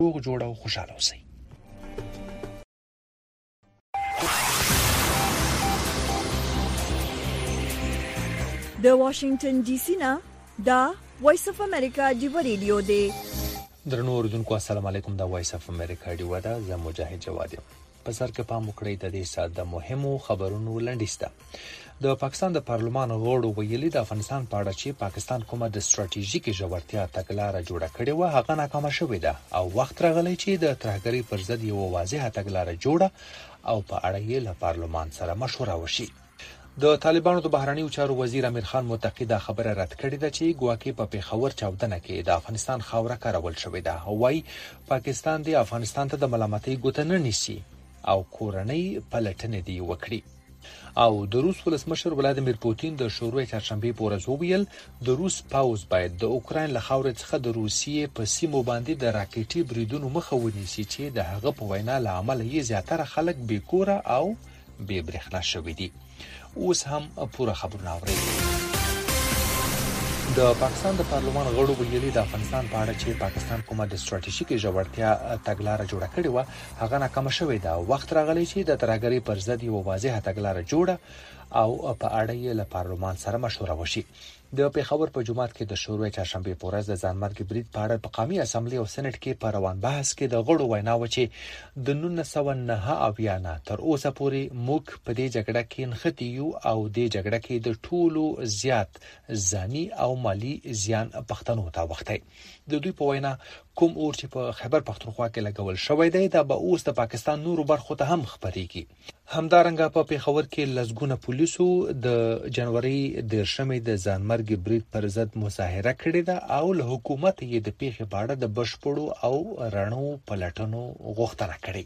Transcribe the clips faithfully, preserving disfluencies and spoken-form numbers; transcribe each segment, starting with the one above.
روغ جوړ او خوشاله اوسئ. د واشنگټن ډي سي نه دا وایس اف امریکا دی ریډیو دی. درنو اوریدونکو السلام علیکم. دا وایس اف امریکا دی ودا زه مجاهد جواد یم. په سر کې پام وکړئ د دې سات د مهمو خبرونو لنډیسته. د پاکستان د پارلمان غړو ویلي د افغانستان په اړه چې پاکستان کومه د ستراتیژیکي ژورتیا تګلارې جوړه کړې و هغه ناکامه شوې ده او وخت راغلی چې د ترهګرۍ پر ضد یو واضحه تګلارې جوړه او په اړه یې له پارلمان سره مشوره وشي. د طالبانو د بهرنیو چارو وزیر امیر خان متقی دا خبره رد کړې ده چې ګواکې په پیښور چاودنه کې د افغانستان خاوره کارول شوې ده. هوایي پاکستان د افغانستان ته د ملامتۍ ګوته نه نیسي او کورنۍ پلټنې دی وکړي. او د روس ولسمشر ولادیمیر پوتین د شروع چهارشنبه په ورځ وویل د روس پاوز باید د اوکراین له خاورې څخه د روسیې په سیمو باندې د راکټي بریدونو مخه ونیسي چې د هغه په وینا له امله یې زیاتره خلک بیکوره او بې برېښنا شوي دي. اوس هم پوره خبرونه اورئ. د پاکستان د پارلمان غړو ویلي د افغانستان په اړه چې پاکستان کومه د ستراتیژیکي ژورتیا تګلارې جوړه کړې و هغه ناکامه شوې ده. وخت راغلی چې د ترهګرۍ پر ضد یو واضحه تګلارې جوړه او په اړه یې له پارلمان سره مشوره وشي. د پیښور په جمعات کې د شروع چهارشنبه په ورځ د ځانمرګ برید په اړه په قومي اسمبلی او سېنات کې په روان بحث کې د غړو وینا و چې د نولس سوه نهه اویا نه تر اوسه پورې موږ په دې جګړه کې نښتي یو او دې جګړه کې د ټولو زیات ځاني او مالی زیان پښتنو ته وخته. د دوی په وینا کوم اور چې په خیبر پختونخوا کې لګول شوی دی دا به اوس د پاکستان نورو برخو ته هم خبريږي. همدارنګه په پیښور کې لسګونه پولیسو د جنوري د شمې د ځانمرګ برید پر ضد مظاهره کړې ده او له حکومت یې د پیښې په اړه د بشپړو او رڼو پلټنو غوښتنه کړې.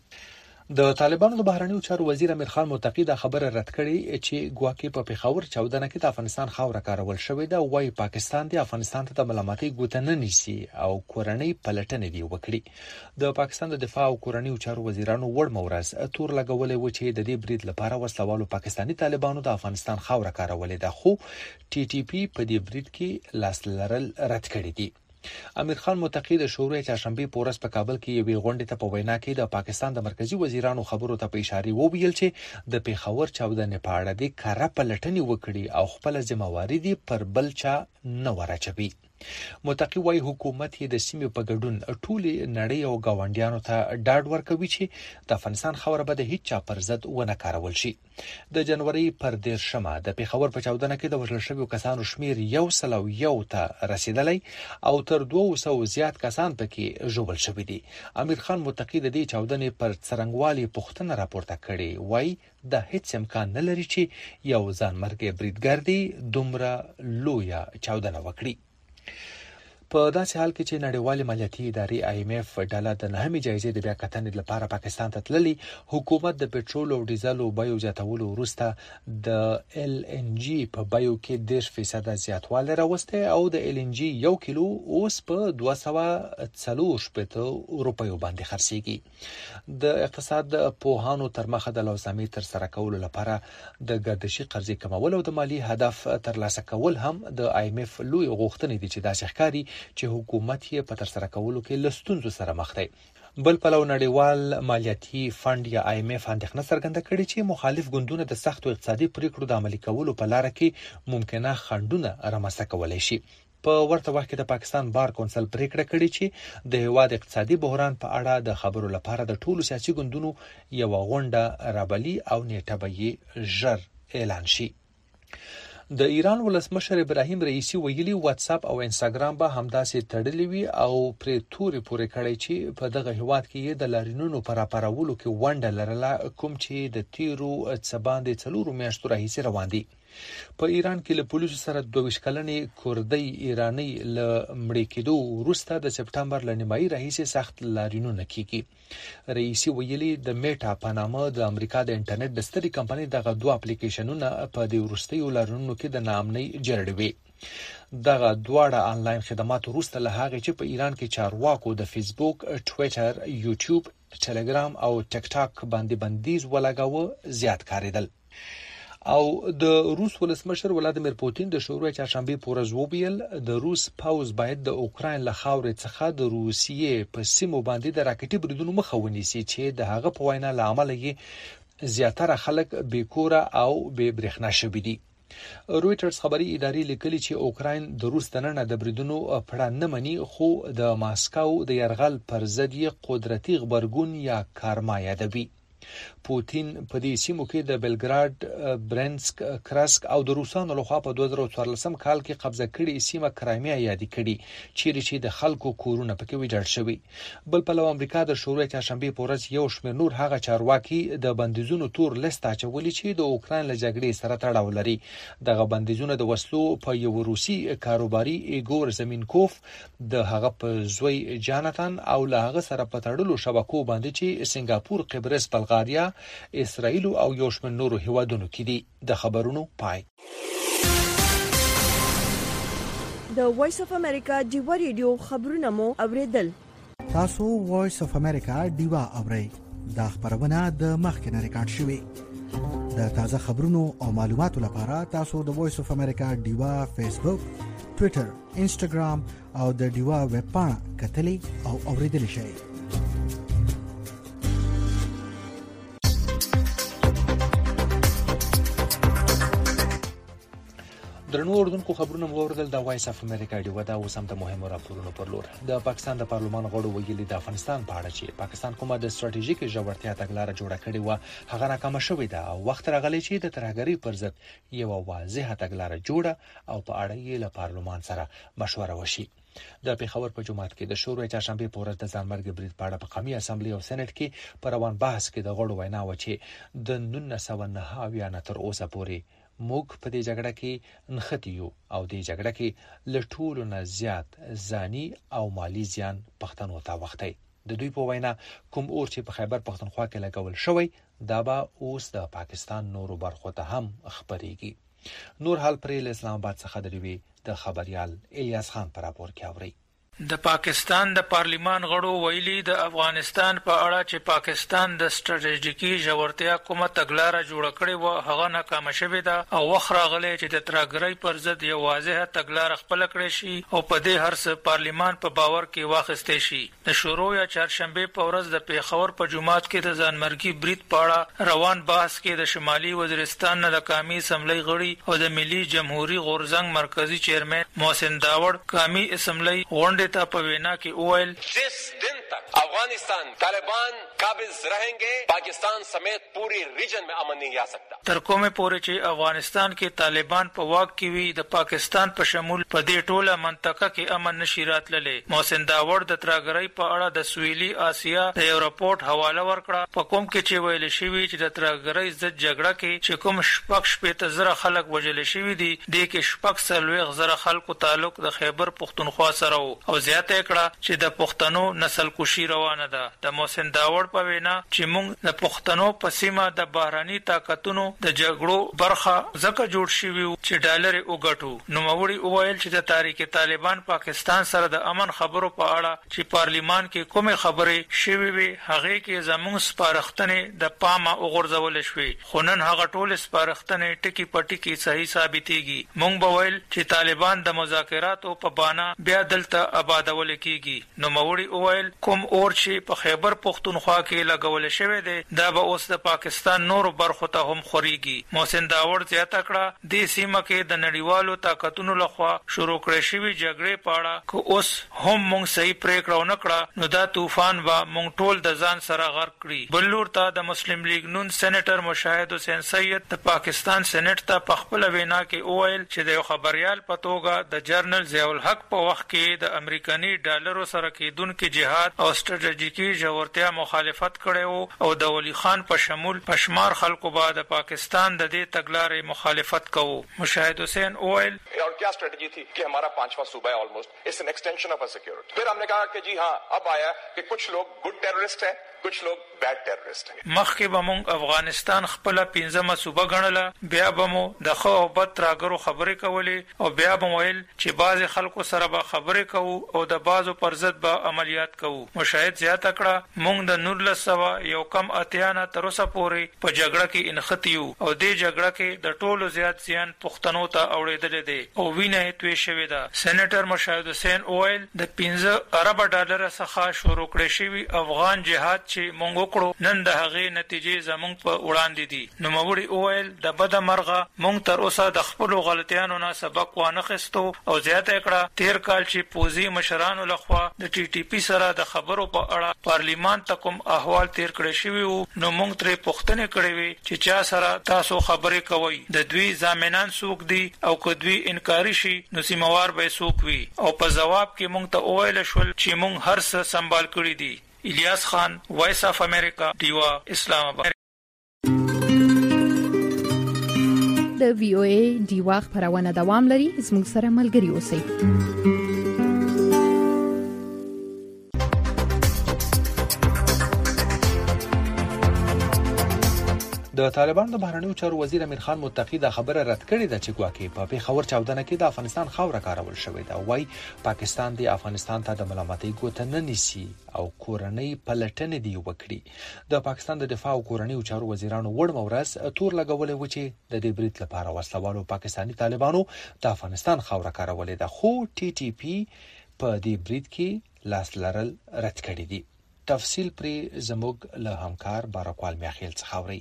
د طالبانو د بهرنیو چارو وزیر امیر خان متقی دا خبره رد کړې چې ګواکې په پیښور چاودنه کې د افغانستان خاوره کارول شوې ده. وايي پاکستان د افغانستان ته د ملامتۍ ګوته نه نیسي او کورنۍ پلټنې دی وکړي. د پاکستان د دفاع او کورنیو چارو وزیرانو وړ مورز تور لګولې و چې د دې برید لپاره وسلوالو پاکستاني طالبانو د افغانستان خاوره کارولې ده خو ټي ټي پی په دې برید کې لاس لرل رد کړی دی. امیر خان متقی د شورای چهارشنبه په ورځ په کابل کې یوې غونډې ته په وینا کې د پاکستان د مرکزی وزیرانو خبرو ته په اشاره وویل چې د پیښور چاودنې په اړه د کاره پلټنې وکړي او خپل ذمہواری دي پر بل چا نه ورچوي. متقی وايي حکومت یې د سیمې په ګډون ټولې نړۍ او گاونډیانو ته ډاډ ورکوي چې د افغانستان خاوره به د هیڅ چا پر ضد ونه کارول شي. د جنوري پر دیرشمه د پیښور په چاودنه کې د وژل شویو کسانو شمیر یو سل او یو ته رسیدلی او تر دوه سوه زیات کسان پکې ژوبل شوي دي. امیر خان متقی د دې چاودنې پر څرنګوالي پوښتنه راپورته کړې. وايي د هیڅ امکان نه لري چې یو ځانمرګ بریدګر دی دومره لویه چاودنه وکړي. په داسې حال کې چې نړیوال مالیاتي ادارې آی ایم اف ډالر د نهمې جایزې د بیا کتنې لپاره پاکستان ته تللی، حکومت د پټرول او ډیزلو بیو زیاتولو وروسته د ال ان جی په بیو کې دېرش فیصد زیاتوالی راوستی او د ال ان جی یو کیلو اوس په دوه سوه څلور شپېته روپیو باندې خرڅیږي. د اقتصاد پوهانو تر مخه د لوزامې تر سره کولو لپاره د گردشي قرضې کمول او د مالی هدف ترلاسه کول هم د آی ایم اف لوی غوښتنې دي چې داسې ښکاري چې حکومت یې په تر سره کولو کې له ستونزو سره مخ دی. بل پلو نړیوال مالیاتي فند یا آی ایم اف اندېښنه څرګنده کړې چې مخالف ګوندونه د سختو اقتصادي پریکړو د عملي کولو په لار کې ممکنه خنډونه رامنځته کولای شي. په ورته وخت کې د پاکستان بار کونسل پریکړه کړې چې د هیواد اقتصادي بحران په اړه د خبرو لپاره د ټولو سیاسي ګوندونو یو غونډه رابلی او نیټه به یې ژر اعلان شي. د ایران ولسمشر ابراهیم رئیسی ویلي واتس اپ او انستګرام به همداسې تړلې وي او پرې توري پورې کړی چې په دغه هیواد کې د لارینونو پر راپارولو کې ونډه لرله کوم چې د تیرو څه باندې څلورو میاشتو راهیسې روان دي. په ایران کې له پولیسو سره دوه ویشت کلنې کوردۍ ایرانی له مړې کېدو وروسته د سپټمبر له نیمایي راهیسې سخت لارینونه کېږي. رئیسی ویلي د میټا په نامه د امریکا د انټرنیټ د سترې کمپنۍ دغه دوه اپلیکیشنونه په دې وروستیو لارینونو کې د ناامنۍ جرړې وي. دغه دواړه آنلاین خدمات وروسته له هغې چې په ایران کې چارواکو د فیسبوک، ټویټر، یوټیوب، ټلګرام او ټیک ټاک باندې بندیز ولګاوه زیات کاریدل. او د روس ولسمشر ولادیمیر پوتین د شورای چهارشنبه په ورځ وویل د روس پوز باید د اوکراین له خاورې څخه د روسیې په سیمو باندې د راکټي بریدونو مخه ونیسي چې د هغه په وینا له امله یې زیاتره خلک بیکوره او بې برېښنا شوي دي. رويټرز خبري ادارې لیکلي چې اوکراین د روس دننه د بریدونو پړه نه مني، خو د ماسکو د يرغل پر ضد یې قدرتي غبرګون یا کارما یادوي. پوتین په دې سیمو کې د بلګراډ، برنسک، کراسک او د روسانو لخوا په دوه زره څوارلسم کال کې قبضه کړې سیمه کرایمیا یاد کړي چیرې چې د خلکو کورونه پکې ویجاړ شوي. بل په لور امریکا د شورای چهارشنبه په ورځ یو شمېر نور هغه چارواکي د بندیزونو تور لیست اچولي چې د اوکراین له جګړې سره تړاو لري. دغه بندیزونه د وسلو په یو روسي کاروباري ایګور زمینکوف د هغه په زوی جاناتان او له هغه سره په تړلو شبکو باندې چې سنگاپور، قبرس، بلغاریا، اسرائیل او یو شمېر نورو هیوادونو کې دي. د خبرونو پای. د وایس اف امریکا ډیوا ریډیو خبرونه مو اوریدل. تاسو وایس اف امریکا ډیوا اورئ. دا خبرونه د مخکنه ریکارډ شوې. د تازه خبرونو او معلوماتو لپاره تاسو د وایس اف امریکا ډیوا فیسبوک، ټوئیټر، انسټاګرام او د ډیوا ویب پاڼه کتلې او اوریدل شئ. درنو اردوونکو خبرونه مو اوریدل. د وایس اف امریکا ډیوا دا اوس هم د مهمو راپورونو پر لور. د پاکستان د پارلمان غړو ویلي د افغانستان په اړه چې پاکستان کومه د ستراتیژیک ژورتیا تګلارې جوړه کړې و هغه ناکامه شوې ده او وخت راغلی چې د ترهګرۍ پر ضد یو واضحه تګلارې جوړه او په اړه یې له پارلمان سره مشوره وشي. د پیښور په جماعت کې د شورای چهارشنبه په ورځ د ځانمرګ برید په اړه په قومي اسامبلې او سېنات کې په روان بحث کې د غړو وینا و چې د نولس سوه نهه اویا نه تر اوسه پورې موږ په دې جګړه کې نښتیو او دې جګړه کې له ټولو نه زیات ځاني او مالی زیان پښتنو ته وخته. د دوی په وینا کوم اور چې په خیبر پښتونخوا کې لګول شوی دا به اوس د پاکستان نورو برخو ته هم خبريږي. نور حال پرې اسلام آباد څخه دروي د خبريال الیاس خان پر راپور کې اوري. د پاکستان د پارلیمان غړو ویلي د افغانستان په اړه چې پاکستان د ستراتیژیکي ژورتیا کومه تګلارې جوړه کړې و هغه ناکامه شوې ده او وخت راغلی چې د ترهګرۍ پر ضد یو واضحه تګلارې خپل کړې شي او په دې هر څه پارلیمان په باور کې واخیستې شي. د شروع یا چهارشنبه په ورځ د پیښور په جماعت کې د ځانمرګي برید په اړه روان بحث کې د شمالي وزیرستان نه د قومي اسمبلی غړي او د ملي جمهوریت غورزنګ مرکزی چیرمن محسن داوړ قومي اسمبلی غونډه ته په وینا کې اویل जिस दिन तक अफगानिस्तान तालिबान काबिज रहेंगे पाकिस्तान समेत पूरी रीजन में अमन नहीं आ सकता. تر کومه پورې چې افغانستان کې طالبان په واک کې وي د پاکستان په شمول په دې ټوله منطقه کې امن نشي راتللی. محسن داوړ د ترهګرۍ په اړه د سویلي آسیا د یو راپورټ حواله ورکړه په کوم کې چې ویل شوی چې د ترهګرۍ ضد جګړه کې چې کوم شپږ شپېته زره خلک وژل شوي دي د کې شپږ څلوېښت زره خلکو تعلق د خیبر پښتونخوا سره او زیاته کړه چې د پښتنو نسل کشي روانه ده. د محسن داوړ په وینا چې موږ د پښتنو په سیمه د بهراني طاقتونو د جګړو برخه زکه جوړ شوی چې ډالر وګټو. نو موري وویل چې د تاریخ طالبان پاکستان سره د امن خبرو په اړه چې پارلیمان کې کومه خبره شوی وي هغه کې زموږ سپارښتنې د پامه وګرځول شوې خو نن هغه ټول سپارښتنې ټکی پټی کې صحیح ثابتېږي. موږ به ویل چې طالبان د مذاکراتو په بهانه بیا دلته آبادول کیږي. نو موري وویل کوم اور چې په خیبر پښتونخوا کې لګول شوی دی دا به اوس د پاکستان نور برخو ته هم خوريږي. محسن داوړ زیاته کړه د سیمه کې د نړیوالو طاقتونو لخوا شروع کړې شوی جګړې په اړه کو اوس هم موږ صحیح پریکړه ونه کړه نو دا طوفان به موږ ټول د ځان سره غرق کړي. بل لور ته د مسلم لیگ نون سېنیټر مشاهد حسین سید د پاکستان سېنیټ ته په خپل وینا کې اویل چې د خبريال په توګه د جرنل ضیاء الحق په وخت کې د امریکایي ډالرو سره کېدونکو جهاد او ستراتیژیکي ژورتیا مخالفت کړي او د ولی خان په شمول پشمار خلکو به د پاکستان د دې تګلارې مخالفت کوو. مشاهد حسین اویل और क्या स्ट्रेटजी थी कि हमारा पांचवा सूबा है almost it's an extension of a security. फिर हमने कहा कि जी हाँ अब आया कि कुछ लोग गुड टेररिस्ट हैं कुछ लोग बैड टेररिस्ट हैं. مخکې به مونږ افغانستان خپل پنځمه صوبه ګڼله، بیا به مو د خو او بد ترهګرو خبرې کولې او بیا به ویل چې بعضې خلکو سره به خبرې کوو او د بعضو پر ضد به عملیات کوو. مشاهد زیاته کړه مونږ د نولس سوه یو کم اتیا نه تر اوسه پورې په جګړه کې انختی یو او دې جګړه کې د ټولو زیات زیان پښتنو ته اوړېدلی دی او وینه یې توی شوې ده. سېنیټر مشاهد حسین وویل د پنځه اربه ډالره څخه شروع کړی شوي افغان جهاد چې مونږ وکړو نن د هغې نتیجې زمونږ په وړاندې دي. نوموړي وویل د بده مرغه مونږ تر اوسه د خپلو غلطیانو نه سبق وانخیستو او زیاته کړه تیر کال چې پوځي مشرانو لخوا د ټي ټي پي سره د خبرو په اړه پارلیمان ته کوم احوال تیر کړی شوي وو نو مونږ ترې پوښتنې کړې وې چې چا سره تاسو خبرې کوئ، د دوی ضامنان څوک دي او که دوی انکاري شي نو سیموار به څوک وي او په ځواب کې مونږ ته وویل شول چې مونږ هر څه سنبال کړي دي. الیاس خان، وایس اف امریکا، ډیوا، اسلام آباد. د وی او ای ډیوا خبرونه دوام لري، زموږ سره ملګري اوسئ. د طالبان د بهرنیو چارو وزیر امیر خان متقی د خبره رد کړې ده چې ګواکې په پیښور چاودنه کې د افغانستان خاوره کارول شوې ده. وایي پاکستان د افغانستان ته د ملامتۍ ګوته نه نیسي او کورنۍ پلټنې دی وکړي. د پاکستان د دفاع او کورنیو چارو وزیرانو وړمه ورځ تور لګولې و چې د دې برید لپاره وسلوالو پاکستاني طالبانو د افغانستان خاوره کارولې ده، خو ټي ټي پی په دې برید کې لاس لرل رد کړی دي. تفصیل پرې زموږ له همکار بارکوال میاخیل څخه اورئ.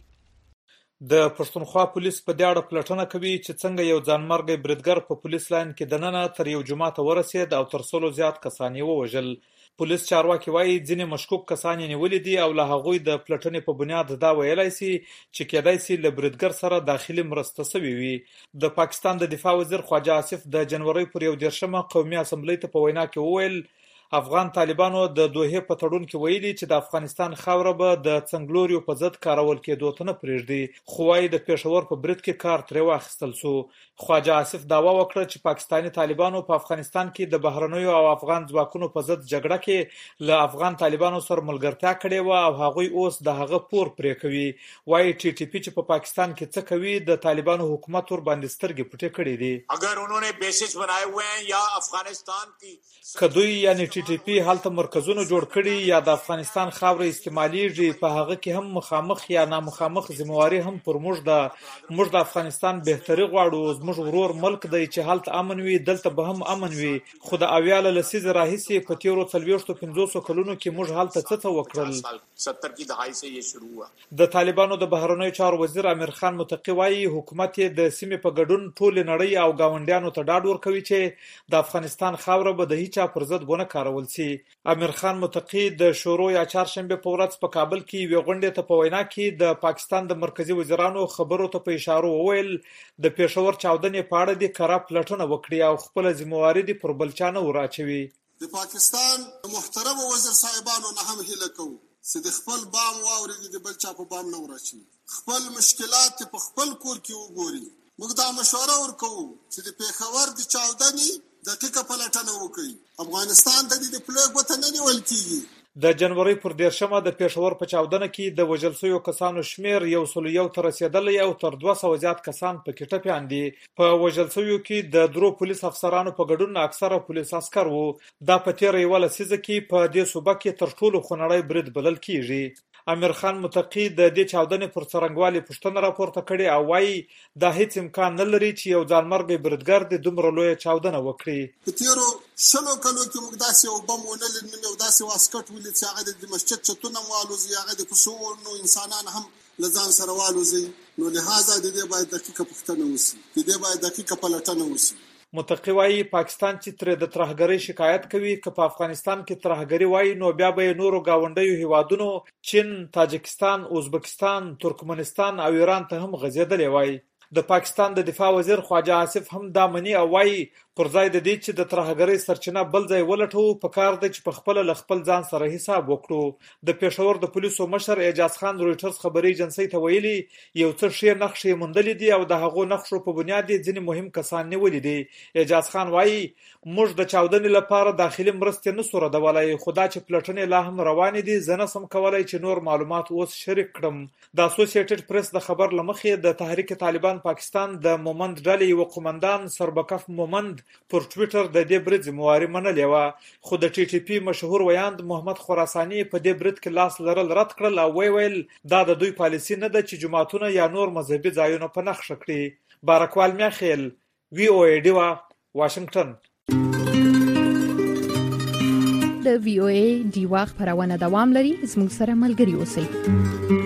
د پښتونخوا پولیس په دې اړه پلټنه کوي چې څنګه یو ځانمرګی بریدګر په پولیس لاین کې دننه تر یو جماعت ورسېد او تر سلو زیات کسان یې ووژل. پولیس چارواکي وایي ځینې مشکوک کسان یې نیولي دي او له هغوی د پلټنې په بنیاد دا ویلی سي چې کېدای سي له بریدګر سره داخلي مرسته سوې وي. د پاکستان د دفاع وزیر خواجه آصف د جنوري پر یو دېرشمه قومي اسمبلۍ ته په وینا کې وویل افغان طالبانو د دوحې په تړون کې ویلي چې د افغانستان خاوره به د څنګلوریو په ضد کارول کېدو ته نه پرېږدي، خو وايي د پېښور په برید کې کار ترې واخیستل سو. خواجه آصف دعوا وکړه چې پاکستاني طالبانو په افغانستان کې د بهرنیو او افغان ځواکونو په ضد جګړه کې له افغان طالبانو سره ملګرتیا کړې وه او هغوی اوس د هغه پور پرې کوي. وايي ټي ټي پي چې په پاکستان کې څه کوي د طالبانو حکومت ور باندې سترګې پټې کړې دي. اگر انہوں نے بیسس بنائے ہوئے ہیں یا افغانستان کی کدوی یعنی ټي ټي پی هلته مرکزونه جوړ کړي یا د افغانستان خاوره استعماليږي، په هغه کې هم مخامخ یا نامخامخ ذمہواری هم پر موږ ده. موږ د افغانستان بهتري غواړو، زموږ ورور ملک دی چې هلته امن وي، دلته به هم امن وي. خو د اویاله لسیزه راهیسې په تیرو څلوېښتو پنځوسو کلونو کې موږ هلته څه څه وکړل. ستر کی دهائی سے یہ شروع ہوا. د طالبانو د بهرنیو چارو وزیر امیر خان متقی وایي حکومت یې د سیمې په ګډون ټولې نړۍ او ګاونډیانو ته ډاډ ورکوي چې د افغانستان خاوره به د هیچا پر ضد ونه کارول سي. امیر خان متقی د شورو یا چهارشنبه په ورځ په کابل کې یوې غونډې ته په وینا کې د پاکستان د مرکزی وزیرانو خبرو ته په اشاره وویل د پېښور چاودنې په اړه د کره پلټنه وکړي او خپل ذمہواری دي پر بل چا نه وراچوي. د پاکستان محترم وزیر صاحبانو نه هم هیله کوو چې د خپل بام واوري د بل چا په بام نه وراچوي، خپل مشکلات په خپل کور کې وګوري. موږ دا مشوره ورکوو چې د پېښور د چاودنې دقیقه پلټنه وکړي. افغانستان ته د پلوګ وته نه نیول کیږي. د جنوري پر دیرشمه د پېښور په چاودنه کې د وژل شویو کسانو شمیر یو سل یو ته رسېدلی او تر دوه سوه زیات کسان پکې ټپیان دي. په وژل شویو کې د درو پولیس افسرانو په ګډون اکثره پولیس عسکر وو. دا په تېره یوه لسیزه کې په دې صوبه کې تر ټولو خونړی برید بلل کیږي. امیر خان متقی د دې چاودنې پر څرنګوالي پوښتنه راپورته کړې او وایي دا هیڅ امکان نه لري چې یو ځانمرګی بریدګر د دومره لویه چاودنه وکړي. په تېرو شلو کلو کې موږ داسې یو بم ونه لیدل او داسې واسکټ ولید چې هغه د مسجد چتونه والوزي، هغه د کوڅو نو انسانان هم له ځان سره والوزي. نو لهذا د دې باید دقیقه پوښتنه وشي، د دې باید دقیقه پلټنه وشي. متقی وایي پاکستان چې ترې د ترهګرۍ شکایت کوي که په افغانستان کې ترهګري وایي نو بیا به یې نورو ګاونډیو هیوادونو چین، تاجکستان، ازبکستان، ترکمنستان او ایران ته هم غځېدلی وای. د پاکستان د دفاع وزیر خواجه آصف هم دا مني او وايي پر ځای د دې چې د ترهګرۍ سرچینه بل ځای ولټو په کار دی چې په خپل ل خپل ځان سره حساب وکړو. د پېښور د پولیسو مشر اعجاز خان رويټرز خبري ایجنسی ته ویلي یو څه شی نقشې موندلې دي او د هغو نقشو په بنیاد ځینې مهم کسان نیولې دي. اعجاز خان وايي موږ د چاودنې لپاره داخلي مرستې نه سره ډولای خدا چې پلټنې لا هم روانې دي زنه سم کولای چې نور معلومات اوس شریک کړم. د اسوسییټډ پریس د خبر لمخې د تحریک طالبان پاکستان د مومند ډلې یو قومندان سربکف مومند پر ټوئیټر د دې برید ذمہواری منلې و خو د ټي ټي پی مشهور ویاند محمد خراساني په دې برید کې لاس لرل رد کړل او وی ویل دا د دوی پالیسی نه ده چې جماعتونه یا نور مذهبي ځایونه په نښه کړي. بارکوال میاخیل وی او ای ډیوا واشنگټن. د وی او ای ډیوا خبرونه دوام لري زموږ سره ملګري اوسئ.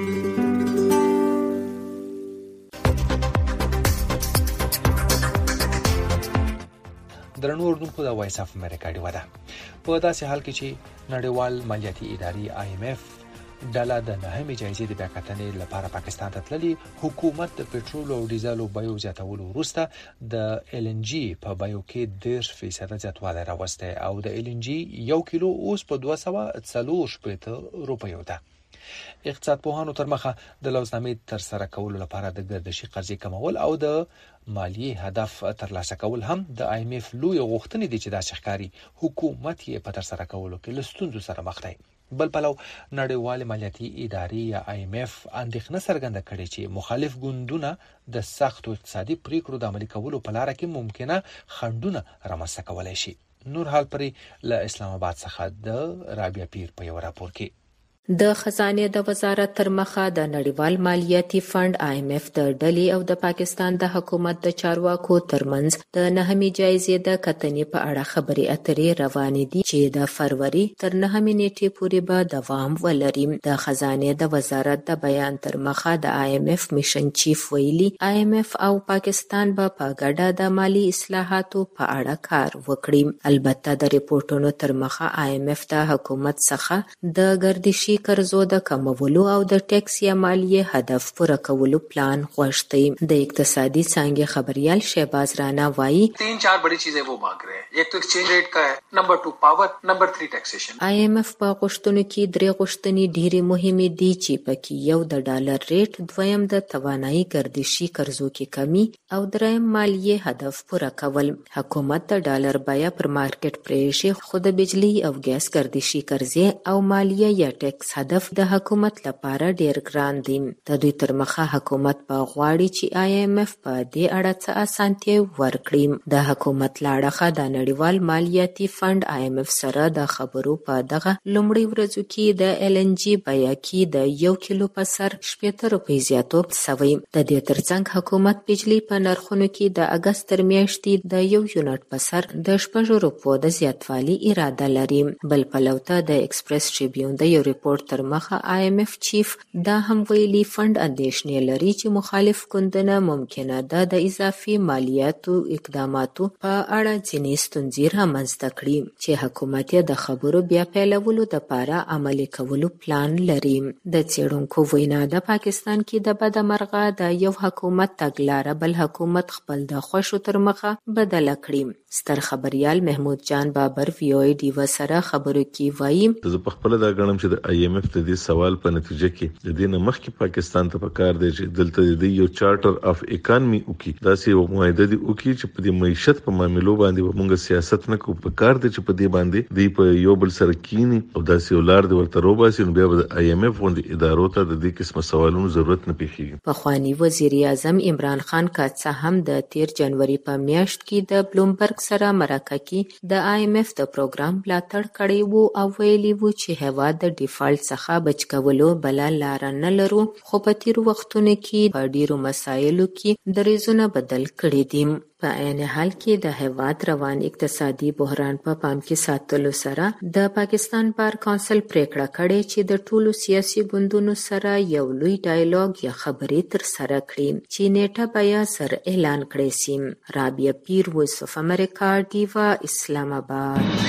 درنو اردوونکو د وایس اف امریکا دی ودا په داسې حال کې چې نړیوال مالیاتي ادارې آی ایم اف ډاله د نهمې جایزې د بیاکتنې لپاره پاکستان ته تللی حکومت د پټرول او ډیزل بیو زیاتولو وروسته د ال ان جی په بیو کې ډېر فیصد زیاتوالی راوستی او د ال ان جی یو کیلو اوس په دوه سوه څلور شپېته روپیو ده. اقتصاد پوهانو تر مخه د لوزنامې تر سره کولو لپاره د ګردشي قرضې کمول او د مالیې هدف ترلاسه کول هم د آی ایم اف لوی غوښتنې دي چې دا شخکاری حکومت یې په تر سره کولو کې لستونزو سره مخ دی. بل پلو نړیوال مالیاتي ادارې یا آی ایم اف اندېښنه څرګنده کړې چې مخالف ګوندونه د سختو اقتصادي پریکړو د عملي کولو په لار کې ممکنه خنډونه رامنځته کولای شي. نور حال پرې له اسلام آباد څخه د رابعه پیر په یو راپور کې. د خزانه د وزارت تر مخه د نړیوال مالیاتي فند آی ایم اف د ډلې او د پاکستان د حکومت د چارواکو ترمنځ د نهمې جایزې د کتنې په اړه خبرې اترې روانې دي چې د فروری تر نهمې نیټې پورې به دوام ولري. د خزانه د وزارت د بیان تر مخه د آی ایم اف میشن چیف ویلي آی ایم اف او پاکستان به په ګډه د مالی اصلاحاتو په اړه کار وکړي. البته د ریپورتونو تر مخه آی ایم اف د حکومت څخه د ګردشي قرضو د کمولو او د ټیکس یا مالیې هدف پوره کولو پلان غوښتي. د اقتصادي څانګې خبريال شهباز رانا وایي तीन चार बड़ी चीजें वो मांग रहे हैं. एक तो एक्सचेंज रेट का है, number two power, number three taxation. آی ایم اف په غوښتنو کې درې غوښتنې ډېرې مهمې دي چې پکې یو د ډالر ریټ، دویم د توانایي ګردشي قرضو کې کمی او دریم مالیې هدف پوره کول. حکومت د ډالر بیه پر مارکیټ پرېږي خو د بجلی او ګیس ګردشي قرضې او مالیه یا ټیکس هدف د حکومت لپاره ډیر ګران دي. د دوی تر مخه حکومت په غواړي چې آی ایم اف په دې اړه څه اسانتیا ورکړي. د حکومت لاړه د نړیوال مالیاتي فند آی ایم اف سره د خبرو په دغه لومړی ورځو کې د ال ان جی بیه کې د یو کیلو په سر شپېته روپۍ زیاتوب شوی. د دې ترڅنګ حکومت بجلی په نرخونو کې د اګست تر میاشتې د یو یونټ په سر د شپږ روپو د زیاتوالي اراده لري. بل پلو ته د ایکسپریس ټریبیون د یو ریپورت تر مخه آی ایم اف چیف دا هم ویلي فند اندېښنې لري چې مخالف ګوندونه ممکنه ده د اضافي مالیاتو اقداماتو په اړه ځینې ستونزې رامنځته کړي چې حکومت یې د خبرو بیا پیلولو دپاره عملي کولو پلان لري. د څېړونکو وینا د پاکستان کې د بدمرغه د یو حکومت تګلاره بل حکومت خپل د خوښو تر مخه بدله کړي. ستر خبريال محمود جان بابر وی او ای ډیوا سره خبرو کې وایي زه په خپل دا غنم چې د آی ایم اف د دې سوال په نتیجه کې د دې نه مخکې پاکستان ته پکار دی چې دلته د یو چارټر اف اکانومي وکي داسې یو معاهده دی وکي چې په دې معیشت په معاملو باندې موږ سیاست نه کوو. پکار دی چې په دې باندې دی په یو بل سره کینی او داسې یو لار دی ورته روباسي نو بیا د آی ایم اف غونډې ادارو ته د دې قسمه سوالونو ضرورت نه پیښیږي. پخوانی وزیر اعظم عمران خان کا څه هم د تیر جنوري په میاشت کې د بلومبرګ سره مرکه کې د آی ایم اف د پروګرام ملاتړ کړی وو او ویلي وو چې هیواد د ډیفالټ څخه بچ کولو بل لار نه لرو خو په تیر وختونو کې په ډیرو مسایلو کې دریزونه بدل کړي دي. په عین حال کې د هیواد روان اقتصادي بحران په پا پام کې ساتلو سره د پاکستان بار کونسل پریکړه کړې چې د ټولو سیاسي ګوندونو سره یو لوی ډایالوګ یا خبرې تر سره کړي چې نیټه بیا سر اعلان کړي سي. رابعه پیر، وایس اف امریکا، ډیوا، اسلام آباد.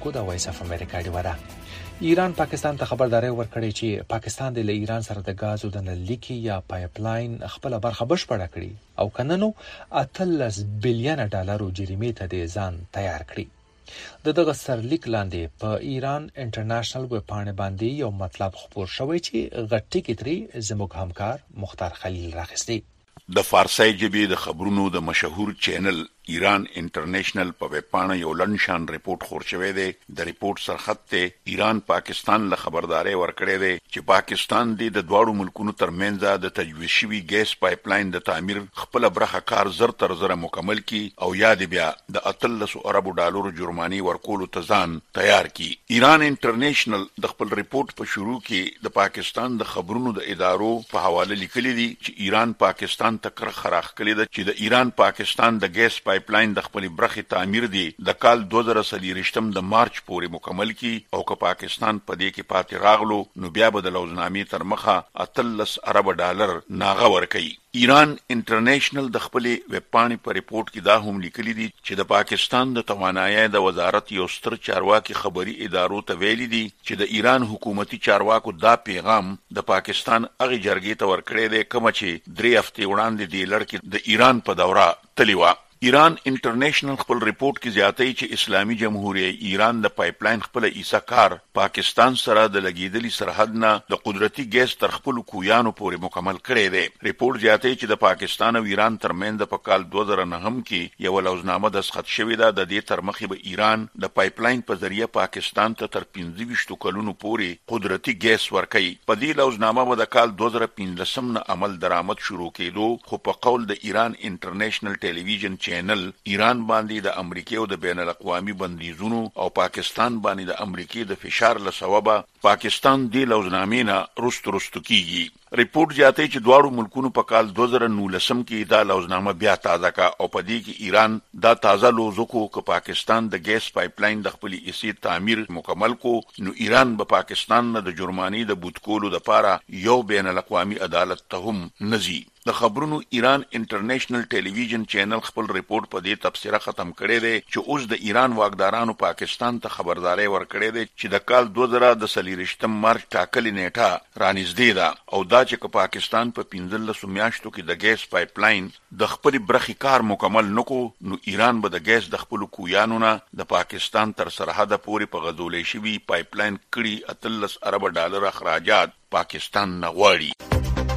کوکو د وایس اف امریکا ډیوره. ایران پاکستان ته خبرداري ورکړې چې پاکستان د ایران سره د غازو د نلیکي یا پایپ لاین خپل برخه بشپړه کړي او کننو اتلس بلین ډالرو جریمه ته د ځان تیار کړي. د دغه سرلیک لاندې په ایران انټرنیشنل ویب پاڼه باندې یو مطلب خبر شوی چې غټی کتري زموږ همکار مختار خلیل راخستی. د فارسی ژبې د خبرونو د مشهور چینل ایران انټرنیشنل په ویب پاڼه یو لنډشان ریپورت خور شوی دی. د ریپورت سرخط ته ایران پاکستان له خبرداري ورکړې ده چې پاکستان د دواړو ملکونو ترمنځ د تجویز شوی ګیس پایپ لاین د تعمیر خپل برخه کار زر تر زر مکمل کی او یاد بیا د اتلس اربو ډالرو جرمانی ورکولو ته ځان تیار کی. ایران انټرنیشنل د خپل ریپورت په شروع کې د پاکستان د خبرونو د ادارو په حواله لیکلي دي چې ایران پاکستان ته کر خراخ کړی ده چې د ایران پاکستان د ګیس پایپ لاین د خپل برخه تعمیر دی د کال دوه زره څلور د مارچ پورې مکمل کی او که پاکستان په دې کې پاتې راغلو نو بیا به د لوزنامې تر مخه اتلس ارب ډالر ناغه ورکړي. ایران انټرنیشنل د خپل ویب پاڼې په ریپورت کې دا هم لیکلي دي چې د پاکستان د توانایي د وزارت یو ستر چارواکي خبري ادارو ته ویلي دي چې د ایران حکومتي چارواکو دا پیغام د پاکستان هغه جرګې ته ورکړی دی کوم چې درې هفتې وړاندې د لړکې د ایران په دوره تللی و. ایران انټرنیشنل خپل ریپورت کې زیاتوي چې اسلامي جمهوریت ایران د پایپ لاین خپل ایسا کار پاکستان سره د لګیدلی سرحد نه د قدرتي ګیس تر خپل کویانو پورې مکمل کړی دی. ریپورت زیاتوي چې د پاکستان او ایران ترمنځ په کال دوه زره نه کې یو لوزنامه دستخط شوې ده. د دې تر مخې به ایران د پایپ لاین په ذریعہ پاکستان ته تر پنځه ویشت کلونو پورې قدرتي ګیس ورکړي. په دې لوزنامه به د کال دوه زره پنځلس نه عمل درآمد شروع کېدو خو په قول د ایران انټرنیشنل ټلویزیون چینل ایران باندې د امریکای او د بین الاقوامي بندیزونو او پاکستان باندې د امریکای د فشار له سببه پاکستان د لوزنامې نه رست رست کیږي. ریپورت زیاتوي چې دواړو ملکونو په کال دوه زره نولس کې دا لوزنامه بیا تازه کا او په دې کې ایران دا تازه لوزکو که پاکستان د ګیس پایپ لاین د خپل ایسي تعمیر مکمل کو نو ایران به پاکستان نه د جرمانی د بوتکولو د پاره یو بین الاقوامي عدالت ته هم نزي. د خبرونو ایران انټرنیشنل ټلویزیون چینل خپل ریپورت په دې تفسیره ختم کړی دی چې اوس د ایران واکدارانو پاکستان ته خبرداري ورکړې ده چې د کال دوه زره د څلوېښتم مارچ ټاکلې نیټه رانږدې ده او دا چې پاکستان په پنځلس میاشتو کې د ګیس پایپ لاین د خپل برخي کار مکمل نکو نو ایران به د ګیس د خپل کویانو نه د پاکستان تر سرحد پورې په غځولې شوی پایپ لاین کړي اتلس ارب ډالر اخراجات پاکستان نه غواړي.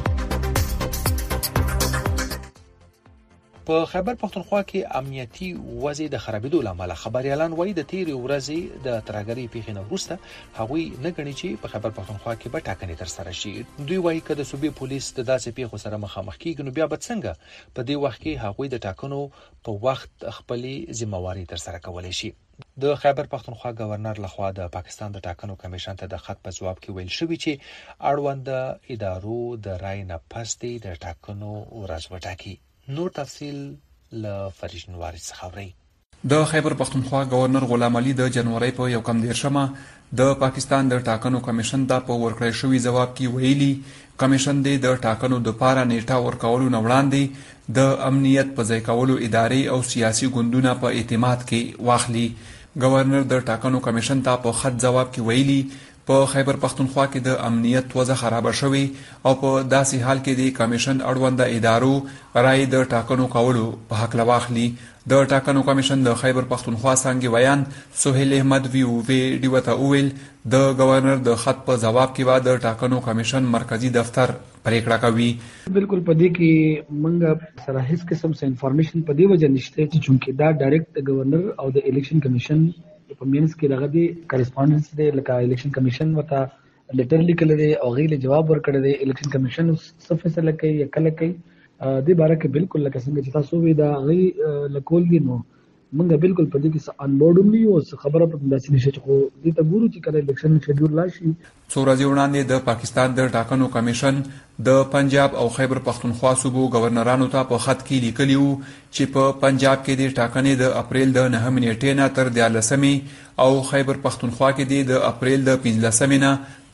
په خیبر پختونخوا کې امنیتي وضع د خرابېدو لامل خبريالان وایي د تیرې ورځې د ترګری پیښې نه وروسته هغوی نه غني چې په خیبر پختونخوا کې به ټاکنې تر سره شي. دوی وایي چې د صوبې پولیس د داسې پیښو سره مخامخ کیږي نو بیا به څنګه په دې وخت کې هغوی د ټاکنو په وخت خپلې ذمہواری تر سره کولای شي. د خیبر پختونخوا گورنر لخوا د پاکستان د ټاکنو کمیشن ته د خط په جواب کې ویل شوی چې اړوند ادارو د رای نه پس د ټاکنو ورځ وټاکي. نور تفصیل ل فرج نواری څخه اوري. د خیبر پختونخوا گورنر غلام علي د جنوري په یو کم دیرشمه د پاکستان د ټاکنو کمیشن ته په ورکړی شوی جواب کې ویلي کمیشن د ټاکنو د پاره نیټه ورکولو نه وړاندې د امنیت په ځای کولو ادارې او سیاسي ګوندونه په اعتماد کې واخلي. گورنر د ټاکنو کمیشن ته په خط جواب کې ویلي په خیبر پختونخوا کې د امنیت وضع خراب شوی او په داسې حال کې د کمیشن اړوند ادارو رای د ټاکنو کولو په حق لواخلي. د ټاکنو کمیشن د خیبر پختونخوا څنګه بیان سہیل احمد وی او وی ډیوته اویل د گورنر د خط په جواب کې بعد د ټاکنو کمیشن مرکزی دفتر پریکړه کوي. بالکل پدې کې منګه سره هیڅ قسم څه انفارمیشن پدې وجه نشته چې چونکه دا ډایرکټ گورنر او د الیکشن کمیشن په مینس کې دغه دی کریسپونډنس دی لکه الیکشن کمیشن وته لیټر لیکل دی او غیله جواب ورکړی دی. الیکشن کمیشن څه فیصله کوي یا کله کوي د باره کې بالکل لکه څنګه چې تاسو وی دا غي لکول دي نو موږ بالکل په دې کې ان بورډ نه یو خبره په داسې نشي چې خو دې ته ګورو چې کله الیکشن شیډول راشي. څو ورځې وړاندې د پاکستان د ټاکنو کمیشن د پنجاب او خیبر پختونخوا صوبو گورنرانو ته په خط کې لیکلی وو چې په پنجاب کې د ټاکنې د اپریل د نهمې نیټې نه تر دیارلسمې او خیبر پختونخوا کې د اپریل د پنځلسمې نه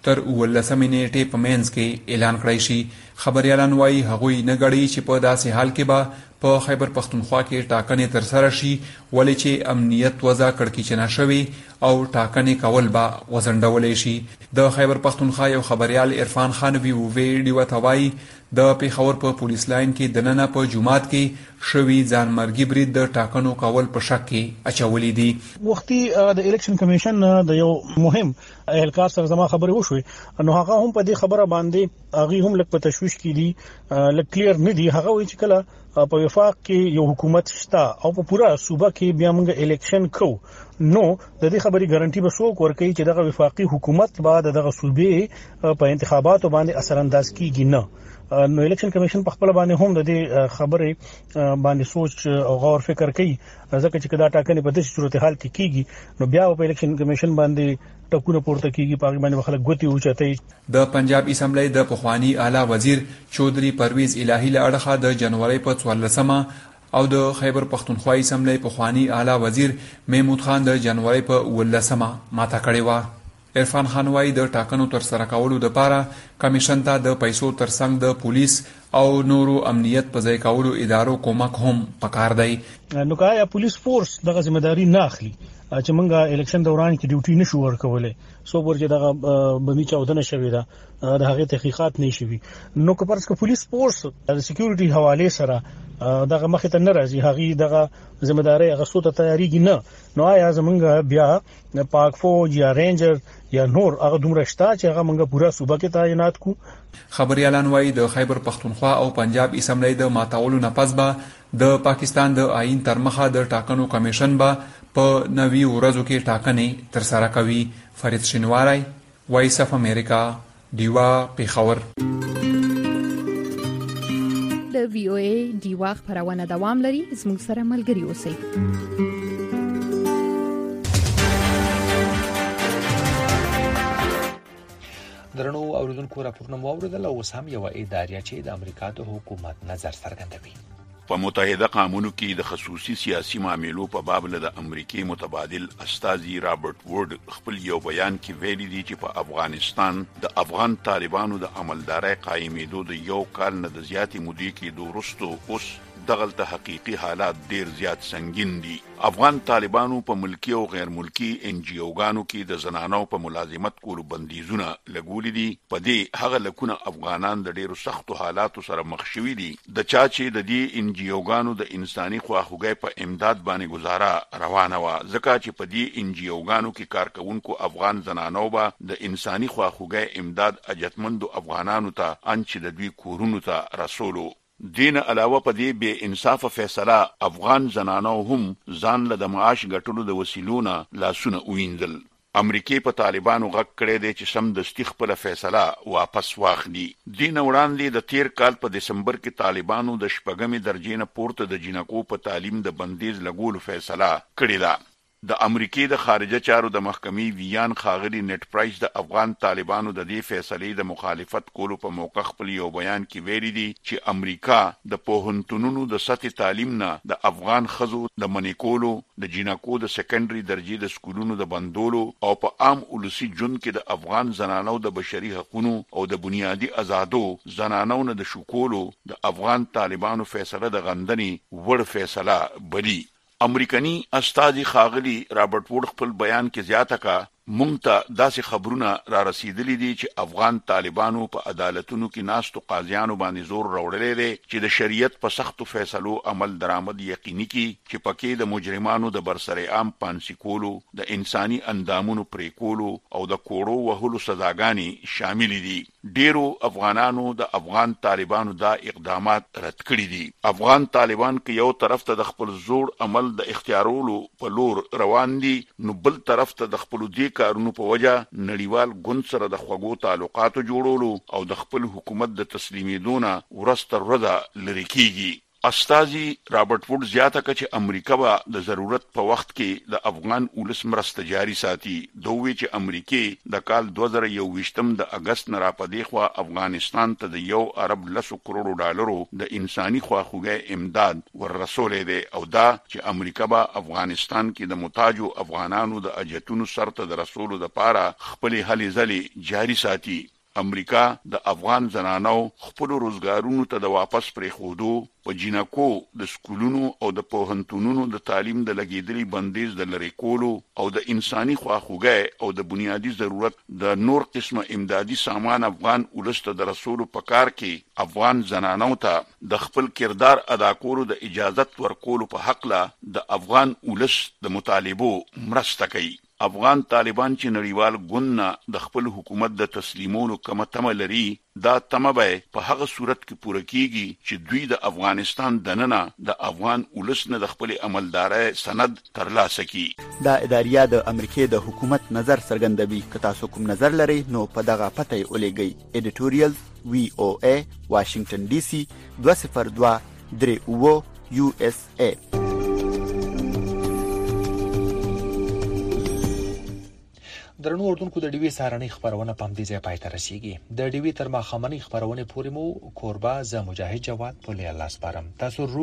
تر ولسمې نیټې په مینځ کې اعلان کړی شي. خبريالان وايي هغوی نه غړي چې په داسې حال کې به په خیبر پختونخوا کې ټاکنې ترسره شي ولې چې امنیت وضع کړکېچنه شوې او ټاکنې کول به وځنډولی شي. د خیبر پختونخوا یو خبريال عرفان خان وی وی ډیوه ته وایي د پیښور په پولیس لاین کې دننه په جومات کې شوي ځانمرګي برید د ټاکنو کول په شک کې اچولي دي. وختي د الیکشن کمیشن د یو مهم اهلکار سره زما خبرې وشوي نو هغه هم په دې خبره باندې هغه هم لکه په تشویش کې دي لکه کلیر نه دي. هغه وایي چې کله په وفاق کې یو حکومت شته او په پورا صوبه کې بیا موږ الیکشن کو نو د دې خبرې ګارانټي به څوک ورکوي چې دغه وفاقي حکومت بعد دغه صوبې په انتخاباتو باندې اثر انداز کیږي نه. نو الیکشن کمیشن په خپل باندې هم د دې خبرې باندې سوچ او غور فکر کوي ځکه چې کدا ټاکنې په داسې صورتحال کې کیږي نو بیا په الیکشن کمیشن باندې ټکونه پورته کیږي په باندې خلک ګوتی اوچتای. د پنجاب اسمبلی د پخوانی اعلی وزیر چودري پرویز الهی له اړخه د جنوري په څوارلسمه او د خیبر پختونخوا اسمبلی پخوانی اعلی وزیر محمود خان د جنوري په ولسمه ماته کړې و. عرفان خان وايي د ټاکنو تر سره کولو لپاره کمیشن ته د پیسو ترڅنګ د پولیس او نورو امنیت په ځای کولو ادارو کومک هم پکار دی. نو کایا پولیس فورس دغه ځمېداري نه اخلي چې موږ الیکشن دوران کې ډیوټي نشو ورکولای سو ورته دغه بمی چاودنه شوې ده د هغه تحقیقات نه شوي نو که پرسکه پولیس فورس د سکیورټي حواله سره دغه مخ ته ناراضي هغه دغه ځمېداري هغه سوته تیاریږي نه نو آیا زمونږ بیا پاک فوج یا رینجر یا نور هغه دومره شته چې هغه موږ پورا صوبه کې تعینات کو. خبريالان وايي د خیبر پختونخوا او پنجاب اسمبلی د ماتاولو نه پس به د پاکستان د آئین تر مخه د ټاکنو کمیشن به په نوي ورځو کې ټاکنې تر سره کوي. فرید شینواری وایس اف امریکا دیوا پیښور. د وی او ای دیوا خبرونه دوام لري زموږ سره ملګري اوسئ. درنو اوریدونکو راپورونه مو اوریدل او اوس هم یو ادارې چې د امریکا د حکومت نظر څرګندوي. په متحده قامونو کې د خصوصي سیاسي معاملو په باب له د امریکای متبادل استاذي رابرټ وورډ خپل یو بیان کې ویلي دي چې په افغانستان د افغان طالبانو د عملدارۍ قائمېدو د یو کال نه د زیاتې مودې کې د وروستو اوس دغلته حقيقي حالات ډیر زیات سنگین دي. افغان طالبانو په ملکی او غیر ملکی ان جی اوګانو کې د زنانو په ملازمت کولو بندیزونه لګولې دي. په دې هغه لکونه افغانان د ډیرو سختو حالاتو سره مخ شوي دي د چا چې د دې ان جی اوګانو د انساني خواخوږۍ په امداد باندې گزاره روانه و ځکه چې په دې ان جی اوګانو کې کارکونکو افغان زنانو به د انساني خواخوږۍ امداد اجتمندو افغانانو ته انچ د دوی کورونو ته رسولو. دین علاوه په دې بے انصاف فیصله افغان زنانو هم ځان له د معاش ګټلو د وسیلونه لاسونه وینځل. امریکای په طالبانو غږ کړی دی چې سم د استخ په فیصله واپس واخلي. دین وړاندې د تیر کال په دسمبر کې طالبانو د شپږمې درجې نه پورته د جنکو په تعلیم د بندیز لګولو فیصله کړې ده. د امریکای د خارجه چارو د محکمې ویان خاغلی نت پرایس د افغان طالبانو د دې فیصلې د مخالفت کولو په موقع خپل یو بیان کې ویلي دي چې امریکا د پوهنتونونو د سطح تعلیم نه د افغان خزو د منیکولو د جنکو د سیکنډري درجې د سکولونو د بندولو او په عام ولسی جون کې د افغان زنانو د بشري حقوقو او د بنیادی آزادو زنانو نه د شکولو د افغان طالبانو فیصله د غندنې وړ فیصله بلی. امریکانی استاذي خاغلی رابرټ وورډ خپل بیان کې زیاته کا مونږ ته داسې خبرونه را رسیدلې دي چې افغان طالبانو په عدالتونو کې ناستو قاضیانو باندې زور راوړلې دي چې د شریعت په سختو فیصلو عمل درآمد یقیني کړي چې پکې د مجرمانو د برسر عام پانسي کولو د انساني اندامونو پرې کولو او د کوړو وهلو سزاګانې شامل دي. ډیرو افغانانو د افغان طالبانو دا اقدامات رد کړي دي. افغان طالبان کې یو طرف ته د خپل زور عمل د اختیارولو په لور روان دي نو بل طرف ته د خپل دې کارونو په وجه نړیوال ګوند سره د خوږو تعلقاتو جوړولو او د خپل حکومت د تسلیمېدو نه ورسته ورځه لري کیږي. استاذي رابرټ ووډ زیاته کړه چې امریکا به د ضرورت په وخت کې د افغان ولس مرسته جاري ساتي. دوی چې امریکا د کال دوه زره یو ویشتم د اگست نه را پدې خوا افغانستان ته د یو ارب لسو کروڑو ډالرو د انساني خواخوږي امداد ورسولې ده او دا چې امریکا به افغانستان کې د محتاجو افغانانو د اجتونو سرته د رسولو د پاره خپل هلې ځلې جاري ساتي. امریکا د افغان زنانو خپل روزګارونو ته د واپس پرې خودو په جنکو د سکولونو او د پوهنتونونو د تعلیم د لګیدلي بندیز د لری کولو او د انساني خواخوږي او د بنیادی ضرورت د نور قسمه امدادي سامان افغان ولست د رسولو په کار کې افغان زنانو ته د خپل کردار ادا کولو د اجازت ورکولو په حق لا د افغان ولست د مطالبو مرسته کوي. افغان طالبان چې نړیوال ګوند د خپل حکومت د تسلیمولو کومه تمه لري دا تمه به په هغه صورت کې پوره کیږي چې دوی د افغانستان دننه د افغان ولسنه د خپل عملداري سند ترلاسه کړي. دا اداریه د امریکای د حکومت نظر څرګندوي. که تاسو کوم نظر لرئ نو په دغه پته یې ولېږئ. ایډیټوریال وی او ای واشنگټن ډي سي دوه صفر دوه درې اوه یو اس ای. درنو اردوونکو د ډیوی سارنۍ خبرونه په همدې ځای پای ته رسیږي. د ډیوی تر ماښامنۍ خبرونه پورې مو کوربه ز مجاهد جواد په لیاله سپارم. تاسو